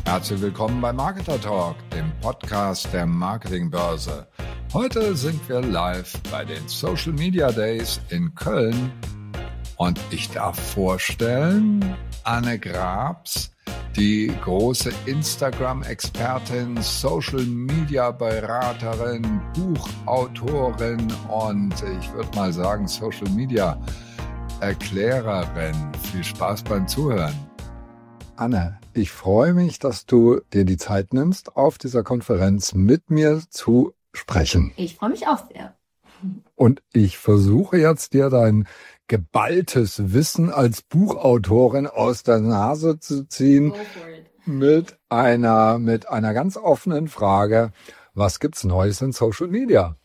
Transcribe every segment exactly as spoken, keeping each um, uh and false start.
Herzlich willkommen bei Marketer Talk, dem Podcast der Marketingbörse. Heute sind wir live bei den Social Media Days in Köln und ich darf vorstellen, Anne Grabs, die große Instagram-Expertin, Social-Media-Beraterin, Buchautorin und ich würde mal sagen Social-Media-Erklärerin. Viel Spaß beim Zuhören. Anne, ich freue mich, dass du dir die Zeit nimmst, auf dieser Konferenz mit mir zu sprechen. Ich freue mich auch sehr. Und ich versuche jetzt, dir dein geballtes Wissen als Buchautorin aus der Nase zu ziehen mit einer, mit einer ganz offenen Frage. Was gibt's Neues in Social Media?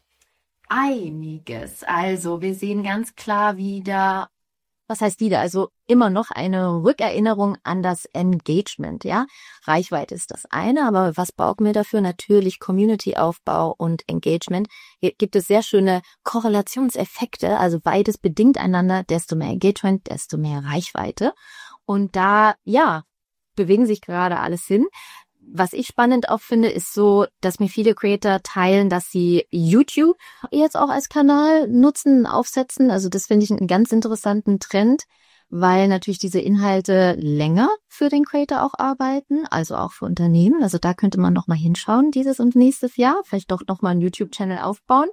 Einiges. Also wir sehen ganz klar wieder, was heißt wieder? Also immer noch eine Rückerinnerung an das Engagement, ja. Reichweite ist das eine, aber was brauchen wir dafür? Natürlich Community-Aufbau und Engagement. Hier gibt es sehr schöne Korrelationseffekte, also beides bedingt einander. Desto mehr Engagement, desto mehr Reichweite. Und da, ja, bewegen sich gerade alles hin. Was ich spannend auch finde, ist so, dass mir viele Creator teilen, dass sie YouTube jetzt auch als Kanal nutzen, aufsetzen. Also das finde ich einen ganz interessanten Trend, weil natürlich diese Inhalte länger für den Creator auch arbeiten, also auch für Unternehmen. Also da könnte man noch mal hinschauen, dieses und nächstes Jahr. Vielleicht doch noch mal einen YouTube-Channel aufbauen.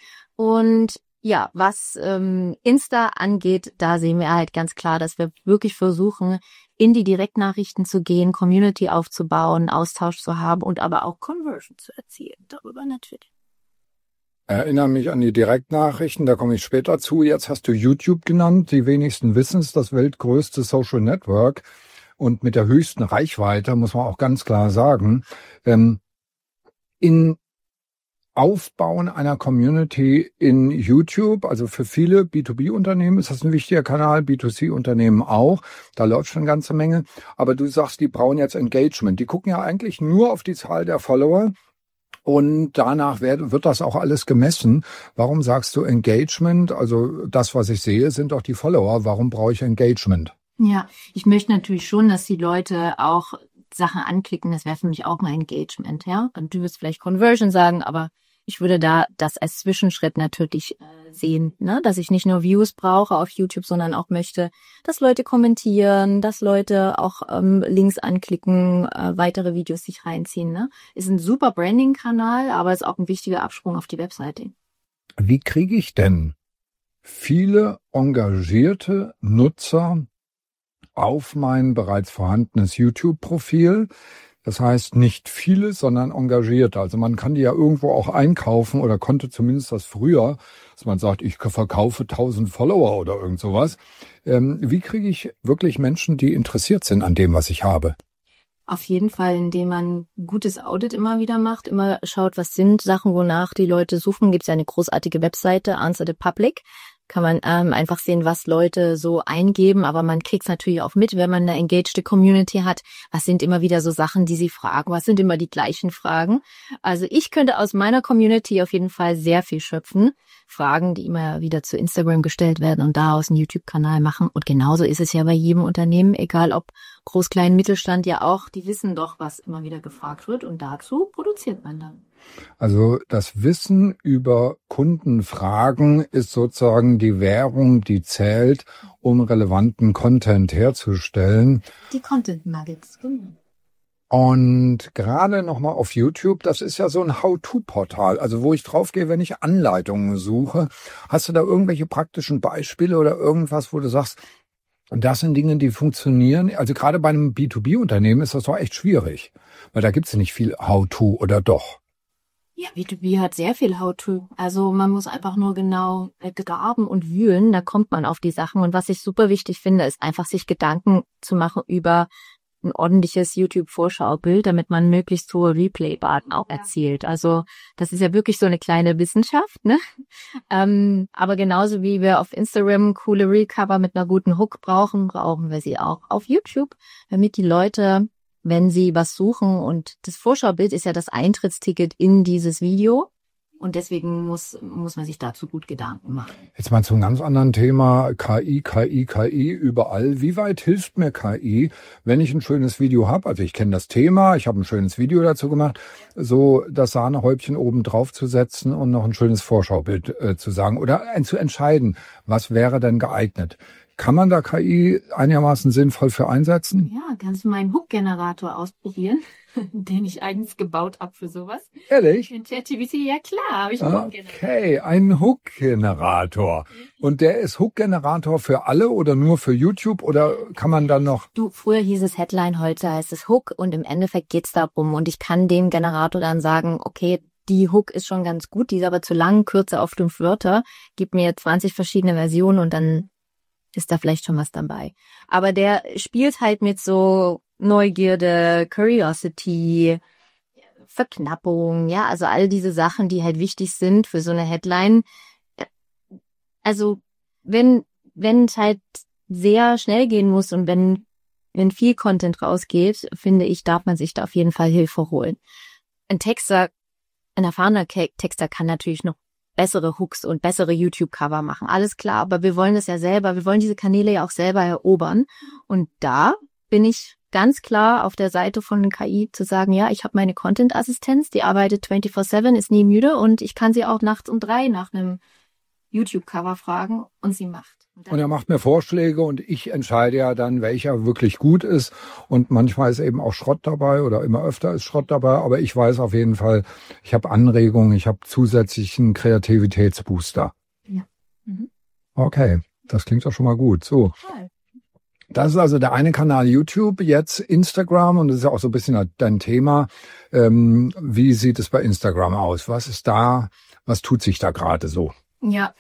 Und ja, was ähm, Insta angeht, da sehen wir halt ganz klar, dass wir wirklich versuchen, in die Direktnachrichten zu gehen, Community aufzubauen, Austausch zu haben und aber auch Conversion zu erzielen. Darüber natürlich. Erinnere mich an die Direktnachrichten, da komme ich später zu. Jetzt hast du YouTube genannt. Die wenigsten wissen es, das weltgrößte Social Network und mit der höchsten Reichweite, muss man auch ganz klar sagen. Ähm, in Aufbauen einer Community in YouTube, also für viele B zwei B-Unternehmen ist das ein wichtiger Kanal, B zwei C-Unternehmen auch, da läuft schon eine ganze Menge, aber du sagst, die brauchen jetzt Engagement, die gucken ja eigentlich nur auf die Zahl der Follower und danach wird, wird das auch alles gemessen. Warum sagst du Engagement? Also das, was ich sehe, sind doch die Follower, warum brauche ich Engagement? Ja, ich möchte natürlich schon, dass die Leute auch Sachen anklicken, das wäre für mich auch mal Engagement, ja. Und du wirst vielleicht Conversion sagen, aber ich würde da das als Zwischenschritt natürlich äh, sehen, ne, dass ich nicht nur Views brauche auf YouTube, sondern auch möchte, dass Leute kommentieren, dass Leute auch ähm, Links anklicken, äh, weitere Videos sich reinziehen, ne. Ist ein super Branding-Kanal, aber ist auch ein wichtiger Absprung auf die Webseite. Wie kriege ich denn viele engagierte Nutzer auf mein bereits vorhandenes YouTube-Profil? Das heißt nicht viele, sondern engagierte. Also man kann die ja irgendwo auch einkaufen oder konnte zumindest das früher, dass man sagt, ich verkaufe tausend Follower oder irgend sowas. Ähm, wie kriege ich wirklich Menschen, die interessiert sind an dem, was ich habe? Auf jeden Fall, indem man ein gutes Audit immer wieder macht, immer schaut, was sind Sachen, wonach die Leute suchen. Gibt es ja eine großartige Webseite, Answer the Public. Kann man ähm, einfach sehen, was Leute so eingeben, aber man kriegt es natürlich auch mit, wenn man eine engaged Community hat. Was sind immer wieder so Sachen, die sie fragen? Was sind immer die gleichen Fragen? Also ich könnte aus meiner Community auf jeden Fall sehr viel schöpfen. Fragen, die immer wieder zu Instagram gestellt werden und daraus einen YouTube-Kanal machen. Und genauso ist es ja bei jedem Unternehmen, egal ob Groß-, Klein-, Mittelstand ja auch. Die wissen doch, was immer wieder gefragt wird und dazu produziert man dann. Also das Wissen über Kundenfragen ist sozusagen die Währung, die zählt, um relevanten Content herzustellen. Die Content Nuggets, genau. Und gerade nochmal auf YouTube, das ist ja so ein How-to-Portal, also wo ich draufgehe, wenn ich Anleitungen suche. Hast du da irgendwelche praktischen Beispiele oder irgendwas, wo du sagst, das sind Dinge, die funktionieren? Also gerade bei einem B zwei B-Unternehmen ist das doch echt schwierig, weil da gibt es ja nicht viel How-to oder doch? Ja, B zwei B hat sehr viel How-to. Also man muss einfach nur genau graben und wühlen, da kommt man auf die Sachen. Und was ich super wichtig finde, ist einfach sich Gedanken zu machen über ein ordentliches YouTube-Vorschaubild, damit man möglichst hohe Replay-Raten auch erzielt. Also das ist ja wirklich so eine kleine Wissenschaft, ne? Ähm, aber genauso wie wir auf Instagram coole Reel-Cover mit einer guten Hook brauchen, brauchen wir sie auch auf YouTube, damit die Leute, wenn sie was suchen, und das Vorschaubild ist ja das Eintrittsticket in dieses Video, Und deswegen muss, muss man sich dazu gut Gedanken machen. Jetzt mal zu einem ganz anderen Thema. K I, K I, K I überall. Wie weit hilft mir K I, wenn ich ein schönes Video habe? Also ich kenne das Thema, ich habe ein schönes Video dazu gemacht, so das Sahnehäubchen oben drauf zu setzen und noch ein schönes Vorschaubild äh, zu sagen oder äh, zu entscheiden, was wäre denn geeignet. Kann man da K I einigermaßen sinnvoll für einsetzen? Ja, kannst du meinen Hook-Generator ausprobieren, den ich eigens gebaut habe für sowas. Ehrlich? In ChatGPT, ja klar, habe ich einen Hook-Generator. Okay, ein Hook-Generator. Und der ist Hook-Generator für alle oder nur für YouTube oder kann man dann noch... Du, früher hieß es Headline, heute heißt es Hook und im Endeffekt geht's darum und ich kann dem Generator dann sagen, okay, die Hook ist schon ganz gut, die ist aber zu lang, kürzer auf fünf Wörter, gib mir zwanzig verschiedene Versionen und dann ist da vielleicht schon was dabei. Aber der spielt halt mit so Neugierde, Curiosity, Verknappung, ja, also all diese Sachen, die halt wichtig sind für so eine Headline. Also wenn wenn es halt sehr schnell gehen muss und wenn wenn viel Content rausgeht, finde ich, darf man sich da auf jeden Fall Hilfe holen. Ein Texter, ein erfahrener Texter kann natürlich noch bessere Hooks und bessere YouTube-Cover machen. Alles klar, aber wir wollen das ja selber, wir wollen diese Kanäle ja auch selber erobern. Und da bin ich ganz klar auf der Seite von K I zu sagen, ja, ich habe meine Content-Assistenz, die arbeitet vierundzwanzig sieben, ist nie müde und ich kann sie auch nachts um drei nach einem YouTube-Cover fragen und sie macht. Und er macht mir Vorschläge und ich entscheide ja dann, welcher wirklich gut ist. Und manchmal ist eben auch Schrott dabei oder immer öfter ist Schrott dabei. Aber ich weiß auf jeden Fall, ich habe Anregungen, ich habe zusätzlichen Kreativitätsbooster. Ja. Mhm. Okay, das klingt doch schon mal gut. So. Das ist also der eine Kanal YouTube, jetzt Instagram und das ist ja auch so ein bisschen dein Thema. Ähm, wie sieht es bei Instagram aus? Was ist da, was tut sich da gerade so? Ja,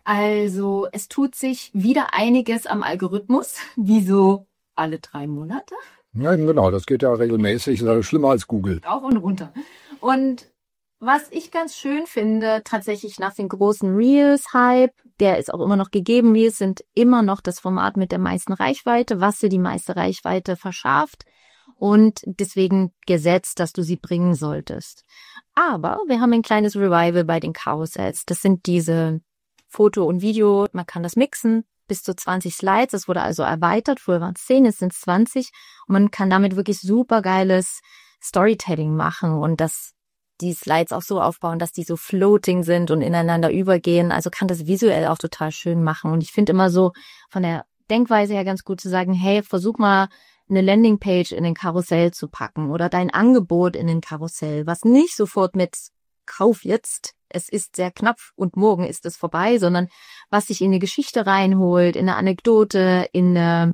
also es tut sich wieder einiges am Algorithmus, wie so alle drei Monate. Ja, genau, das geht ja regelmäßig, das ist schlimmer als Google. Rauf und runter. Und was ich ganz schön finde, tatsächlich nach dem großen Reels-Hype, der ist auch immer noch gegeben, Reels sind immer noch das Format mit der meisten Reichweite, was dir die meiste Reichweite verschafft und deswegen gesetzt, dass du sie bringen solltest. Aber wir haben ein kleines Revival bei den Karussells. Das sind diese Foto und Video, man kann das mixen, bis zu zwanzig Slides. Das wurde also erweitert. Früher waren es zehn, jetzt sind es zwanzig. Und man kann damit wirklich super geiles Storytelling machen und das die Slides auch so aufbauen, dass die so floating sind und ineinander übergehen. Also kann das visuell auch total schön machen. Und ich finde immer so von der Denkweise her ganz gut zu sagen, hey, versuch mal eine Landingpage in den Karussell zu packen oder dein Angebot in den Karussell, was nicht sofort mit Kauf jetzt, es ist sehr knapp und morgen ist es vorbei, sondern was sich in eine Geschichte reinholt, in eine Anekdote, in eine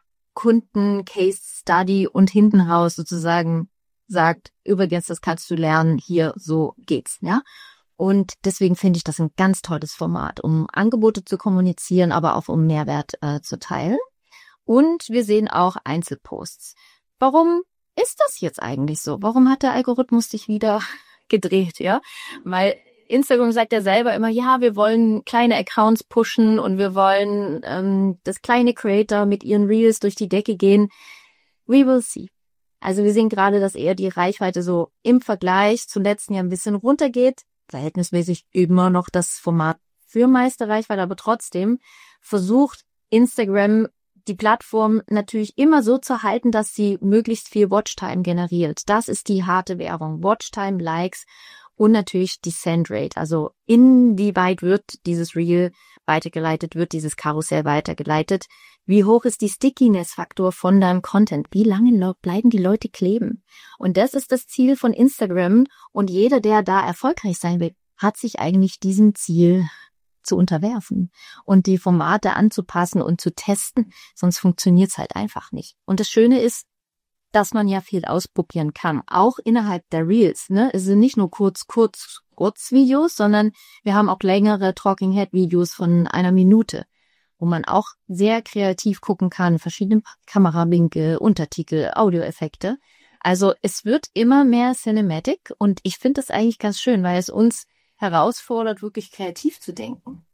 Kunden-Case-Study und hinten raus sozusagen sagt, übrigens, das kannst du lernen, hier, so geht's, ja. Und deswegen finde ich das ein ganz tolles Format, um Angebote zu kommunizieren, aber auch um Mehrwert äh, zu teilen. Und wir sehen auch Einzelposts. Warum ist das jetzt eigentlich so? Warum hat der Algorithmus sich wieder gedreht, ja? Weil Instagram sagt ja selber immer, ja, wir wollen kleine Accounts pushen und wir wollen, ähm, dass kleine Creator mit ihren Reels durch die Decke gehen. We will see. Also wir sehen gerade, dass eher die Reichweite so im Vergleich zum letzten Jahr ein bisschen runtergeht. Verhältnismäßig immer noch das Format für meiste Reichweite, aber trotzdem versucht Instagram die Plattform natürlich immer so zu halten, dass sie möglichst viel Watchtime generiert. Das ist die harte Währung. Watchtime, Likes und natürlich die Sendrate. Also inwieweit wird dieses Reel weitergeleitet, wird dieses Karussell weitergeleitet? Wie hoch ist die Stickiness-Faktor von deinem Content? Wie lange bleiben die Leute kleben? Und das ist das Ziel von Instagram. Und jeder, der da erfolgreich sein will, hat sich eigentlich diesem Ziel zu unterwerfen und die Formate anzupassen und zu testen, sonst funktioniert's halt einfach nicht. Und das Schöne ist, dass man ja viel ausprobieren kann, auch innerhalb der Reels. Ne? Es sind nicht nur kurz, kurz, kurz Videos, sondern wir haben auch längere Talking Head Videos von einer Minute, wo man auch sehr kreativ gucken kann, verschiedene Kamerawinkel, Untertitel, Audioeffekte. Also es wird immer mehr Cinematic und ich finde das eigentlich ganz schön, weil es uns herausfordert, wirklich kreativ zu denken.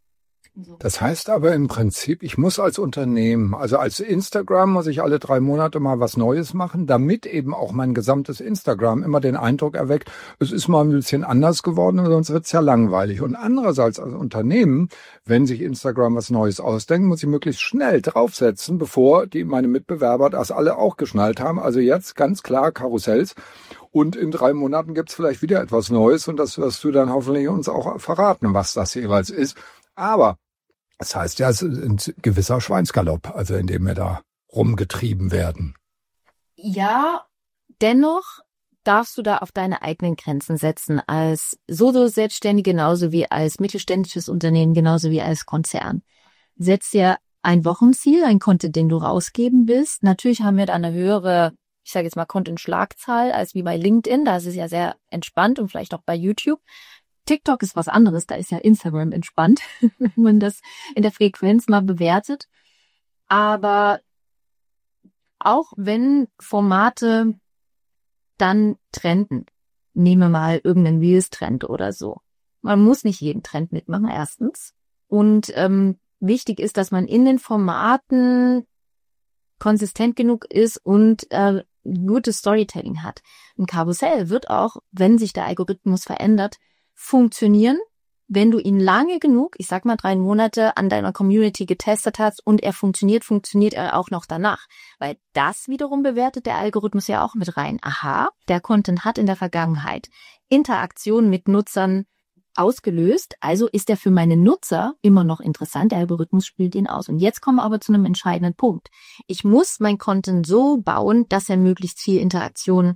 So. Das heißt aber im Prinzip, ich muss als Unternehmen, also als Instagram muss ich alle drei Monate mal was Neues machen, damit eben auch mein gesamtes Instagram immer den Eindruck erweckt, es ist mal ein bisschen anders geworden, sonst wird's ja langweilig. Und andererseits als Unternehmen, wenn sich Instagram was Neues ausdenkt, muss ich möglichst schnell draufsetzen, bevor die meine Mitbewerber das alle auch geschnallt haben. Also jetzt ganz klar Karussells. Und in drei Monaten gibt's vielleicht wieder etwas Neues und das wirst du dann hoffentlich uns auch verraten, was das jeweils ist. Aber das heißt ja, es ist ein gewisser Schweinsgalopp, also in dem wir da rumgetrieben werden. Ja, dennoch darfst du da auf deine eigenen Grenzen setzen, als Solo-Selbstständige genauso wie als mittelständisches Unternehmen, genauso wie als Konzern. Setz dir ein Wochenziel, ein Content, den du rausgeben willst. Natürlich haben wir da eine höhere, ich sage jetzt mal Content-Schlagzahl als wie bei LinkedIn. Da ist es ja sehr entspannt und vielleicht auch bei YouTube. TikTok ist was anderes, da ist ja Instagram entspannt, wenn man das in der Frequenz mal bewertet. Aber auch wenn Formate dann trenden, nehme mal irgendeinen Reels-Trend oder so. Man muss nicht jeden Trend mitmachen, erstens. Und ähm, wichtig ist, dass man in den Formaten konsistent genug ist und äh, gutes Storytelling hat. Ein Karussell wird auch, wenn sich der Algorithmus verändert, funktionieren, wenn du ihn lange genug, ich sag mal drei Monate, an deiner Community getestet hast und er funktioniert, funktioniert er auch noch danach. Weil das wiederum bewertet der Algorithmus ja auch mit rein. Aha, der Content hat in der Vergangenheit Interaktion mit Nutzern ausgelöst, also ist er für meine Nutzer immer noch interessant. Der Algorithmus spielt ihn aus. Und jetzt kommen wir aber zu einem entscheidenden Punkt. Ich muss mein Content so bauen, dass er möglichst viel Interaktion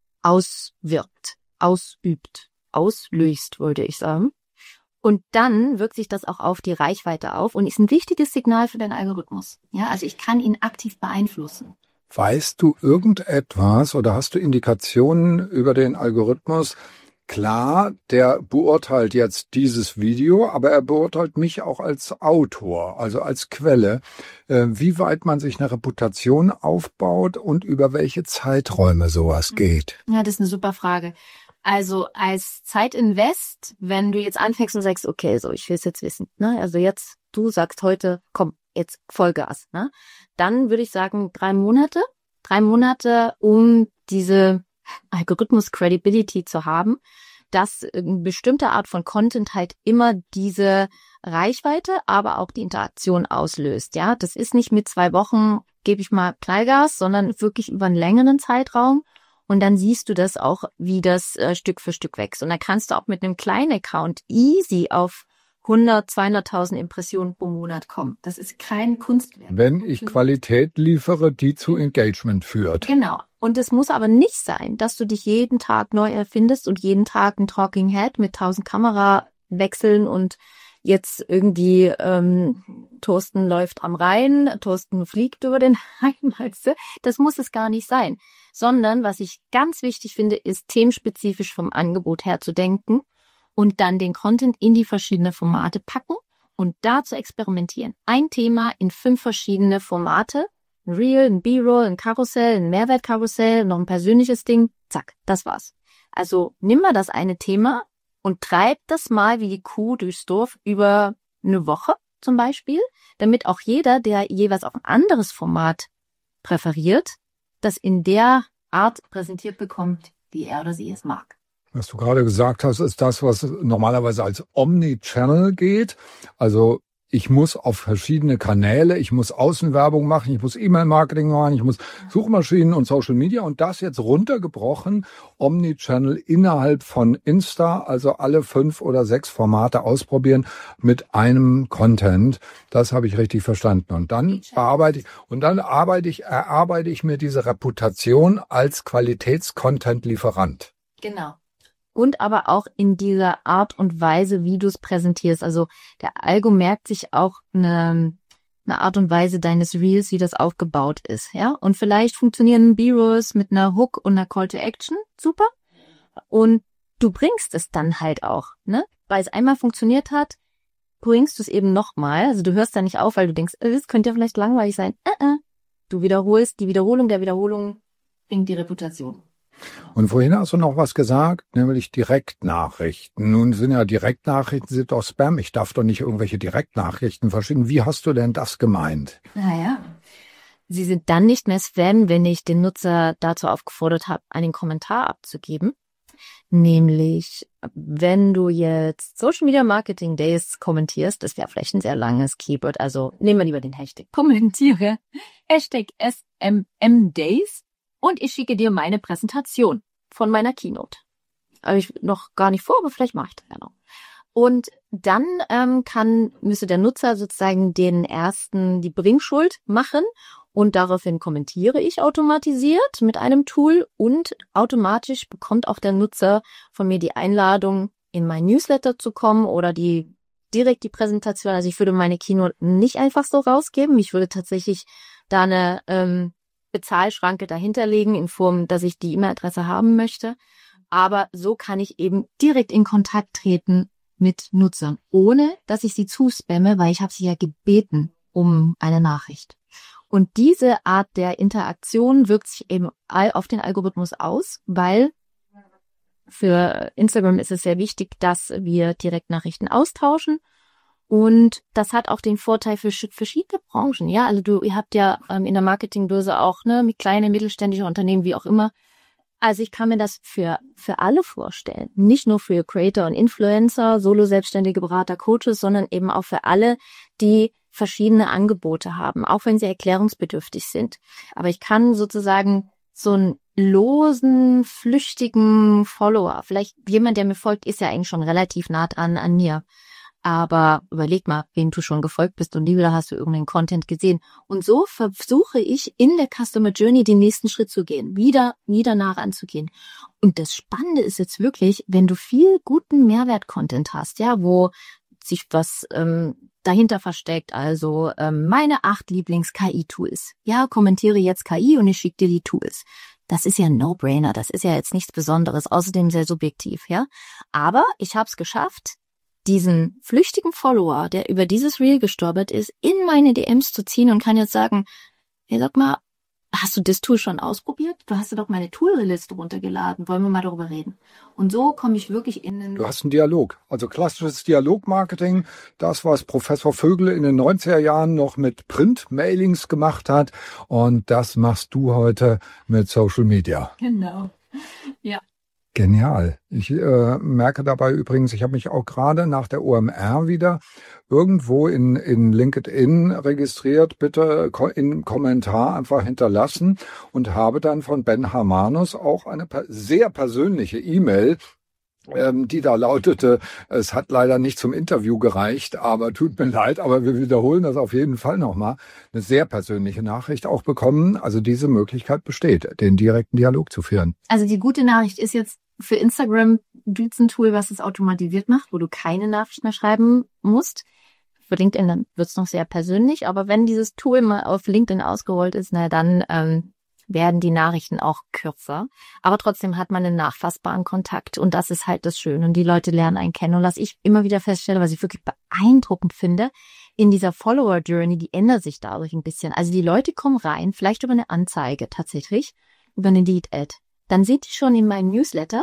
auswirkt, ausübt. auslöst, wollte ich sagen. Und dann wirkt sich das auch auf die Reichweite auf und ist ein wichtiges Signal für den Algorithmus. Ja, also ich kann ihn aktiv beeinflussen. Weißt du irgendetwas oder hast du Indikationen über den Algorithmus? Klar, der beurteilt jetzt dieses Video, aber er beurteilt mich auch als Autor, also als Quelle. Äh, wie weit man sich eine Reputation aufbaut und über welche Zeiträume sowas geht? Ja, das ist eine super Frage. Also als Zeitinvest, wenn du jetzt anfängst und sagst, okay, so, ich will es jetzt wissen, ne? Also jetzt, du sagst heute, komm, jetzt Vollgas, ne? Dann würde ich sagen, drei Monate, drei Monate, um diese Algorithmus-Credibility zu haben, dass eine bestimmte Art von Content halt immer diese Reichweite, aber auch die Interaktion auslöst, ja? Das ist nicht mit zwei Wochen, gebe ich mal Knallgas, sondern wirklich über einen längeren Zeitraum. Und dann siehst du das auch, wie das äh, Stück für Stück wächst. Und dann kannst du auch mit einem kleinen Account easy auf hundert, zweihunderttausend Impressionen pro Monat kommen. Das ist kein Kunstwerk. Wenn ich Qualität liefere, die zu Engagement führt. Genau. Und es muss aber nicht sein, dass du dich jeden Tag neu erfindest und jeden Tag ein Talking Head mit tausend Kamerawechseln und jetzt irgendwie ähm, Thorsten läuft am Rhein, Thorsten fliegt über den Rhein, weißt du? Das muss es gar nicht sein. Sondern, was ich ganz wichtig finde, ist themenspezifisch vom Angebot her zu denken und dann den Content in die verschiedenen Formate packen und da zu experimentieren. Ein Thema in fünf verschiedene Formate, ein Reel, ein B-Roll, ein Karussell, ein Mehrwertkarussell, noch ein persönliches Ding, zack, das war's. Also nimm mal das eine Thema und treib das mal wie die Kuh durchs Dorf über eine Woche zum Beispiel, damit auch jeder, der jeweils auch ein anderes Format präferiert, das in der Art präsentiert bekommt, wie er oder sie es mag. Was du gerade gesagt hast, ist das, was normalerweise als Omnichannel geht. Also ich muss auf verschiedene Kanäle, ich muss Außenwerbung machen, ich muss E-Mail-Marketing machen, ich muss Suchmaschinen und Social Media und das jetzt runtergebrochen, Omnichannel innerhalb von Insta, also alle fünf oder sechs Formate ausprobieren mit einem Content. Das habe ich richtig verstanden. Und dann bearbeite ich, und dann arbeite ich, erarbeite ich mir diese Reputation als Qualitäts-Content-Lieferant. Genau. Und aber auch in dieser Art und Weise, wie du es präsentierst. Also der Algo merkt sich auch eine, eine Art und Weise deines Reels, wie das aufgebaut ist. Ja, und vielleicht funktionieren B-Rolls mit einer Hook und einer Call to Action. Super. Und du bringst es dann halt auch, ne? Weil es einmal funktioniert hat, bringst du es eben nochmal. Also du hörst da nicht auf, weil du denkst, es könnte ja vielleicht langweilig sein. Äh, äh. Du wiederholst, die Wiederholung der Wiederholung bringt die Reputation. Und vorhin hast du noch was gesagt, nämlich Direktnachrichten. Nun sind ja Direktnachrichten sind doch Spam. Ich darf doch nicht irgendwelche Direktnachrichten verschicken. Wie hast du denn das gemeint? Naja, sie sind dann nicht mehr Spam, wenn ich den Nutzer dazu aufgefordert habe, einen Kommentar abzugeben. Nämlich, wenn du jetzt Social Media Marketing Days kommentierst, das wäre vielleicht ein sehr langes Keyword, also nehmen wir lieber den Hashtag kommentiere, Hashtag S M M Days und ich schicke dir meine Präsentation von meiner Keynote. Habe ich noch gar nicht vor, aber vielleicht mache ich das ja noch. Und dann ähm, kann müsste der Nutzer sozusagen den ersten die Bringschuld machen und daraufhin kommentiere ich automatisiert mit einem Tool und automatisch bekommt auch der Nutzer von mir die Einladung, in mein Newsletter zu kommen oder die direkt die Präsentation. Also ich würde meine Keynote nicht einfach so rausgeben. Ich würde tatsächlich da eine ähm, Bezahlschranke dahinterlegen in Form, dass ich die E-Mail-Adresse haben möchte. Aber so kann ich eben direkt in Kontakt treten mit Nutzern, ohne dass ich sie zuspamme, weil ich habe sie ja gebeten um eine Nachricht. Und diese Art der Interaktion wirkt sich eben auf den Algorithmus aus, weil für Instagram ist es sehr wichtig, dass wir Direktnachrichten austauschen. Und das hat auch den Vorteil für verschiedene Branchen. Ja, also du, ihr habt ja ähm, in der Marketingbörse auch, ne, mit kleine, mittelständische Unternehmen, wie auch immer. Also ich kann mir das für für alle vorstellen. Nicht nur für Creator und Influencer, Solo-Selbstständige Berater, Coaches, sondern eben auch für alle, die verschiedene Angebote haben, auch wenn sie erklärungsbedürftig sind. Aber ich kann sozusagen so einen losen, flüchtigen Follower, vielleicht jemand, der mir folgt, ist ja eigentlich schon relativ nah dran an mir. Aber überleg mal, wen du schon gefolgt bist und nie wieder hast du irgendeinen Content gesehen. Und so versuche ich in der Customer Journey den nächsten Schritt zu gehen, wieder, wieder nach anzugehen. Und das Spannende ist jetzt wirklich, wenn du viel guten Mehrwert-Content hast, ja, wo sich was ähm, dahinter versteckt, also ähm, meine acht Lieblings-K I-Tools. Ja, kommentiere jetzt K I und ich schicke dir die Tools. Das ist ja ein No-Brainer, das ist ja jetzt nichts Besonderes, außerdem sehr subjektiv, ja. Aber ich habe es geschafft, diesen flüchtigen Follower, der über dieses Reel gestolpert ist, in meine D Ms zu ziehen und kann jetzt sagen, hey, sag mal, hast du das Tool schon ausprobiert? Du hast ja doch meine Tool-Liste runtergeladen. Wollen wir mal darüber reden? Und so komme ich wirklich in den... Du hast einen Dialog. Also klassisches Dialogmarketing. Das, was Professor Vögel in den neunziger Jahren noch mit Print-Mailings gemacht hat. Und das machst du heute mit Social Media. Genau. Ja. Genial. Ich äh, merke dabei übrigens, ich habe mich auch gerade nach der O M R wieder irgendwo in, in LinkedIn registriert, bitte in Kommentar einfach hinterlassen und habe dann von Ben Harmanus auch eine sehr persönliche E-Mail, ähm, die da lautete, es hat leider nicht zum Interview gereicht, aber tut mir leid, aber wir wiederholen das auf jeden Fall nochmal, eine sehr persönliche Nachricht auch bekommen. Also diese Möglichkeit besteht, den direkten Dialog zu führen. Also die gute Nachricht ist jetzt, für Instagram gibt es ein Tool, was es automatisiert macht, wo du keine Nachricht mehr schreiben musst. Für LinkedIn dann wird es noch sehr persönlich, aber wenn dieses Tool mal auf LinkedIn ausgerollt ist, na dann ähm, werden die Nachrichten auch kürzer. Aber trotzdem hat man einen nachfassbaren Kontakt und das ist halt das Schöne. Und die Leute lernen einen kennen. Und was ich immer wieder feststelle, was ich wirklich beeindruckend finde, in dieser Follower-Journey, die ändert sich dadurch ein bisschen. Also die Leute kommen rein, vielleicht über eine Anzeige tatsächlich, über eine Lead-Ad. Dann sind die schon in meinem Newsletter,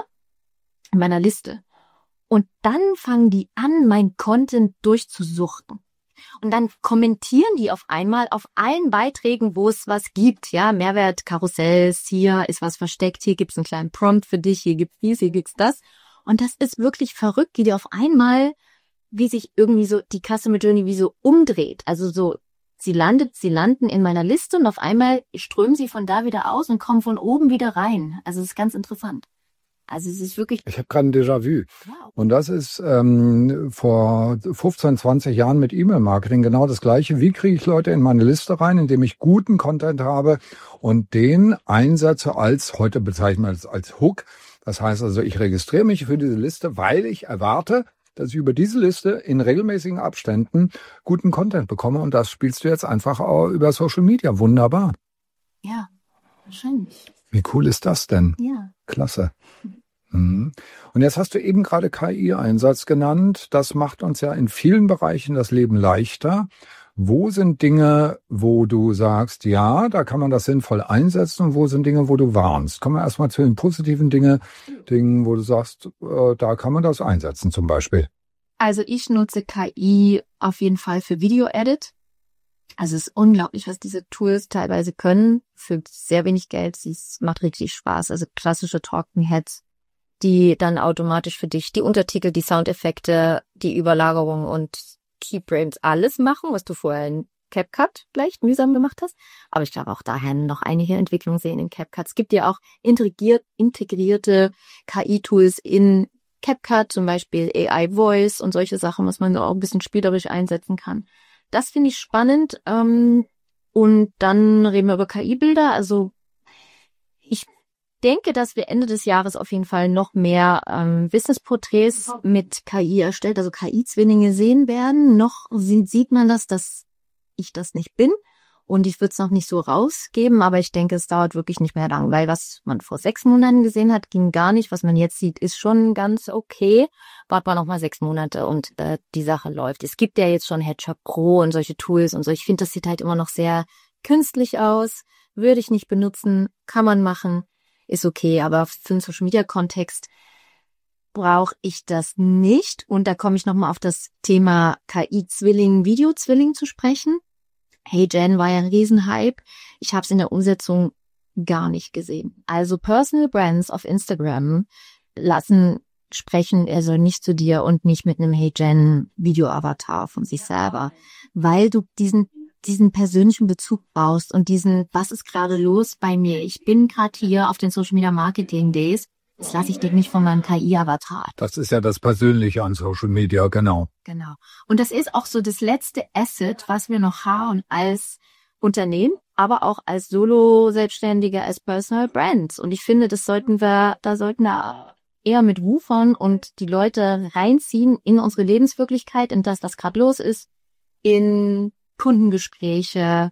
in meiner Liste. Und dann fangen die an, mein Content durchzusuchten. Und dann kommentieren die auf einmal auf allen Beiträgen, wo es was gibt. Ja, Mehrwertkarussells, hier ist was versteckt, hier gibt's einen kleinen Prompt für dich, hier gibt's dies, hier gibt's das. Und das ist wirklich verrückt, wie die auf einmal, wie sich irgendwie so die Customer Journey wie so umdreht. Also so, sie landet, sie landen in meiner Liste und auf einmal strömen sie von da wieder aus und kommen von oben wieder rein. Also es ist ganz interessant. Also es ist wirklich... Ich habe gerade ein Déjà-vu. Wow. Und das ist ähm, vor fünfzehn, zwanzig Jahren mit E-Mail-Marketing genau das Gleiche. Wie kriege ich Leute in meine Liste rein, indem ich guten Content habe und den einsetze als, heute bezeichnen wir es als Hook. Das heißt also, ich registriere mich für diese Liste, weil ich erwarte, dass ich über diese Liste in regelmäßigen Abständen guten Content bekomme. Und das spielst du jetzt einfach auch über Social Media. Wunderbar. Ja, wahrscheinlich. Wie cool ist das denn? Ja. Klasse. Mhm. Und jetzt hast du eben gerade K I-Einsatz genannt. Das macht uns ja in vielen Bereichen das Leben leichter. Wo sind Dinge, wo du sagst, ja, da kann man das sinnvoll einsetzen und wo sind Dinge, wo du warnst? Kommen wir erstmal zu den positiven Dingen, Dingen, wo du sagst, äh, da kann man das einsetzen zum Beispiel. Also ich nutze K I auf jeden Fall für Video-Edit. Also es ist unglaublich, was diese Tools teilweise können. Für sehr wenig Geld, es macht richtig Spaß. Also klassische Talking Heads, die dann automatisch für dich die Untertitel, die Soundeffekte, die Überlagerung und Keyframes alles machen, was du vorher in CapCut vielleicht mühsam gemacht hast. Aber ich glaube auch daher noch einige Entwicklungen sehen in CapCut. Es gibt ja auch integriert, integrierte K I-Tools in CapCut, zum Beispiel A I Voice und solche Sachen, was man auch ein bisschen spielerisch einsetzen kann. Das finde ich spannend. Ähm, und dann reden wir über K I-Bilder. Also ich denke, dass wir Ende des Jahres auf jeden Fall noch mehr ähm, Business-Porträts mit K I erstellt, also K I-Zwillinge sehen werden. Noch sieht, sieht man das, dass ich das nicht bin. Und ich würde es noch nicht so rausgeben, aber ich denke, es dauert wirklich nicht mehr lang, weil was man vor sechs Monaten gesehen hat, ging gar nicht. Was man jetzt sieht, ist schon ganz okay. Warten wir noch mal sechs Monate und äh, die Sache läuft. Es gibt ja jetzt schon Headshot Pro und solche Tools und so. Ich finde, das sieht halt immer noch sehr künstlich aus. Würde ich nicht benutzen, kann man machen, ist okay. Aber für den Social-Media-Kontext brauche ich das nicht. Und da komme ich noch mal auf das Thema K I-Zwilling, Video-Zwilling zu sprechen. HeyGen war ja ein Riesenhype. Ich habe es in der Umsetzung gar nicht gesehen. Also Personal Brands auf Instagram lassen sprechen, er soll nicht zu dir und nicht mit einem HeyGen Video-Avatar von sich selber, weil du diesen diesen persönlichen Bezug brauchst und diesen, was ist gerade los bei mir? Ich bin gerade hier auf den Social Media Marketing Days. Das lasse ich dir nicht von meinem K I-Avatar. Das ist ja das Persönliche an Social Media, genau. Genau. Und das ist auch so das letzte Asset, was wir noch haben als Unternehmen, aber auch als Solo-Selbstständige, als Personal Brands. Und ich finde, das sollten wir, da sollten wir eher mit wuchern und die Leute reinziehen in unsere Lebenswirklichkeit, in das, was gerade los ist, in Kundengespräche,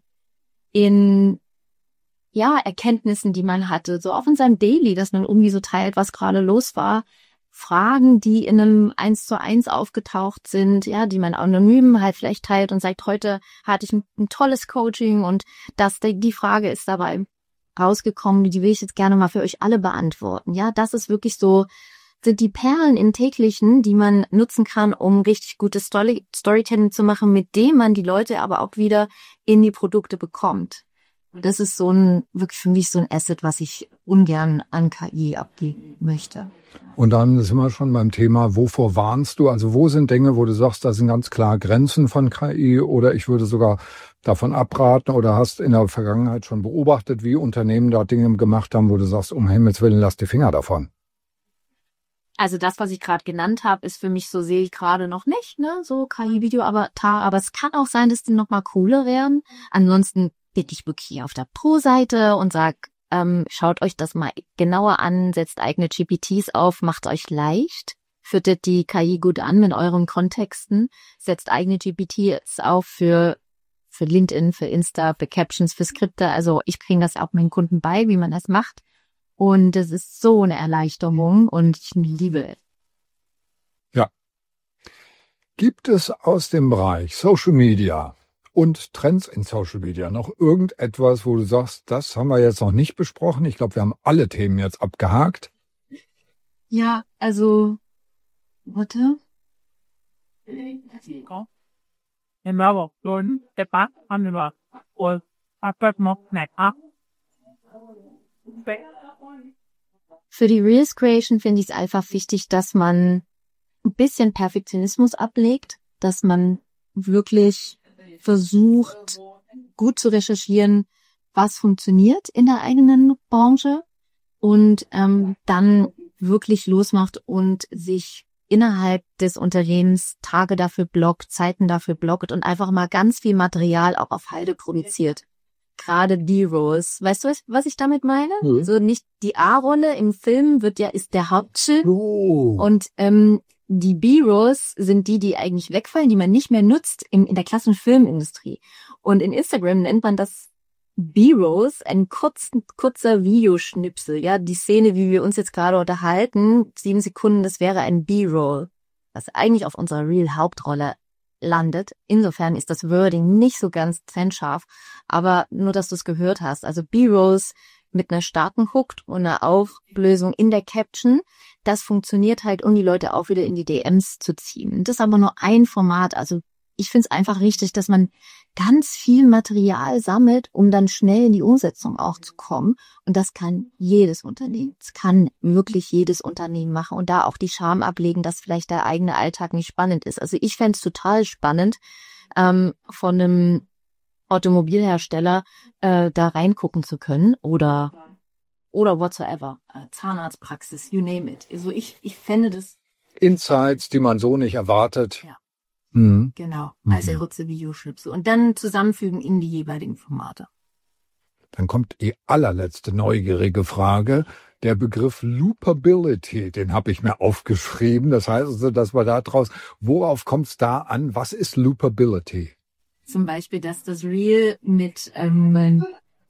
in ja, Erkenntnissen, die man hatte, so auch in seinem Daily, dass man irgendwie so teilt, was gerade los war. Fragen, die in einem eins zu eins aufgetaucht sind, ja, die man anonym halt vielleicht teilt und sagt, heute hatte ich ein, ein tolles Coaching und das, die Frage ist dabei rausgekommen, die will ich jetzt gerne mal für euch alle beantworten. Ja, das ist wirklich so, sind die Perlen im Täglichen, die man nutzen kann, um richtig gutes Story, Storytelling zu machen, mit dem man die Leute aber auch wieder in die Produkte bekommt. Das ist so ein, wirklich für mich so ein Asset, was ich ungern an K I abgeben möchte. Und dann sind wir schon beim Thema, wovor warnst du? Also wo sind Dinge, wo du sagst, da sind ganz klar Grenzen von K I oder ich würde sogar davon abraten oder hast in der Vergangenheit schon beobachtet, wie Unternehmen da Dinge gemacht haben, wo du sagst, um Himmels Willen, lass die Finger davon. Also das, was ich gerade genannt habe, ist für mich so, sehe ich gerade noch nicht, ne, so K I-Video-Avatar, aber es kann auch sein, dass die noch mal cooler werden. Ansonsten bitte ich wirklich hier auf der Pro-Seite und sag, ähm, schaut euch das mal genauer an, setzt eigene G P Ts auf, macht euch leicht, füttert die K I gut an mit euren Kontexten, setzt eigene G P Ts auf für für LinkedIn, für Insta, für Captions, für Skripte. Also ich bringe das auch meinen Kunden bei, wie man das macht. Und es ist so eine Erleichterung und ich liebe es. Ja. Gibt es aus dem Bereich Social Media und Trends in Social Media noch irgendetwas, wo du sagst, das haben wir jetzt noch nicht besprochen? Ich glaube, wir haben alle Themen jetzt abgehakt. Ja, also, warte. Für die Reels Creation finde ich es einfach wichtig, dass man ein bisschen Perfektionismus ablegt, dass man wirklich versucht, gut zu recherchieren, was funktioniert in der eigenen Branche und ähm, dann wirklich losmacht und sich innerhalb des Unternehmens Tage dafür blockt, Zeiten dafür blockt und einfach mal ganz viel Material auch auf Halde produziert. Gerade B-Rolls. Weißt du, was ich damit meine? Mhm. So nicht die A-Rolle im Film wird ja, ist der Hauptschild. Oh. Und ähm, die B-Rolls sind die, die eigentlich wegfallen, die man nicht mehr nutzt in, in der klassischen Filmindustrie. Und in Instagram nennt man das B-Rolls, ein kurzen, kurzer Videoschnipsel. Ja, die Szene, wie wir uns jetzt gerade unterhalten, sieben Sekunden, das wäre ein B-Roll, was eigentlich auf unserer Real-Hauptrolle landet. Insofern ist das Wording nicht so ganz trennscharf, aber nur, dass du es gehört hast. Also B-Rolls mit einer starken Hook und einer Auflösung in der Caption, das funktioniert halt, um die Leute auch wieder in die D Ms zu ziehen. Das ist aber nur ein Format. Also ich finde es einfach richtig, dass man ganz viel Material sammelt, um dann schnell in die Umsetzung auch zu kommen. Und das kann jedes Unternehmen. Das kann wirklich jedes Unternehmen machen und da auch die Scham ablegen, dass vielleicht der eigene Alltag nicht spannend ist. Also ich fände es total spannend, ähm, von einem Automobilhersteller äh, da reingucken zu können oder oder whatsoever. Äh, Zahnarztpraxis, you name it. Also ich, ich fände das... Insights, die man so nicht erwartet. Ja. Mhm. Genau, als mhm. kurze Videoschnipsel. Und dann zusammenfügen in die jeweiligen Formate. Dann kommt die allerletzte neugierige Frage. Der Begriff Loopability, den habe ich mir aufgeschrieben. Das heißt also, dass wir da draus, worauf kommt es da an? Was ist Loopability? Zum Beispiel, dass das Reel mit ähm,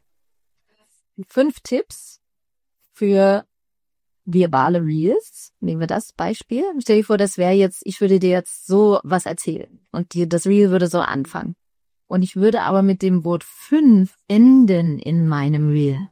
fünf Tipps für verbale Reels, nehmen wir das Beispiel. Stell dir vor, das wäre jetzt, ich würde dir jetzt so was erzählen und dir das Reel würde so anfangen. Und ich würde aber mit dem Wort fünf enden in meinem Reel,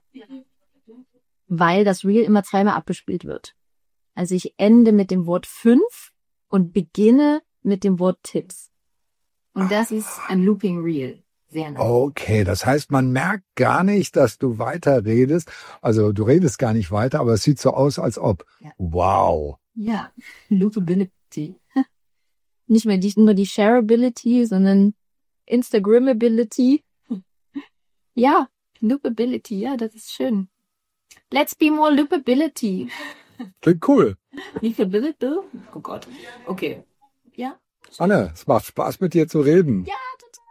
weil das Reel immer zweimal abgespielt wird. Also ich ende mit dem Wort fünf und beginne mit dem Wort Tipps. Und das ist ein Looping Reel. Sehr nah. Okay, das heißt, man merkt gar nicht, dass du weiter redest. Also du redest gar nicht weiter, aber es sieht so aus, als ob. Ja. Wow. Ja, Loopability. Nicht mehr die, nur die Shareability, sondern Instagrammability. Ja, Loopability, ja, das ist schön. Let's be more Loopability. Klingt cool. Loopability? Oh Gott. Okay. Ja. Anne, es macht Spaß, mit dir zu reden. Ja,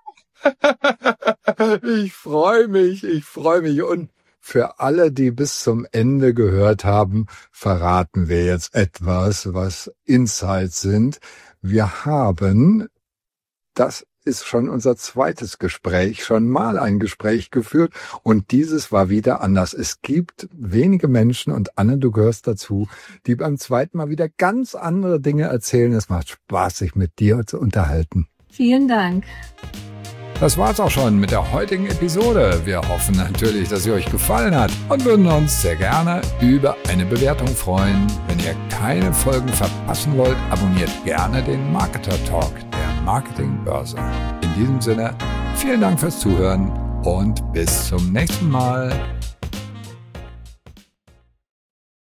Ich freue mich, ich freue mich. Und für alle, die bis zum Ende gehört haben, verraten wir jetzt etwas, was Insights sind. Wir haben, das ist schon unser zweites Gespräch, schon mal ein Gespräch geführt und dieses war wieder anders. Es gibt wenige Menschen, und Anne, du gehörst dazu, die beim zweiten Mal wieder ganz andere Dinge erzählen. Es macht Spaß, sich mit dir zu unterhalten. vielen Dank. Das war's auch schon mit der heutigen Episode. Wir hoffen natürlich, dass sie euch gefallen hat und würden uns sehr gerne über eine Bewertung freuen. Wenn ihr keine Folgen verpassen wollt, abonniert gerne den Marketer Talk der Marketingbörse. In diesem Sinne, vielen Dank fürs Zuhören und bis zum nächsten Mal.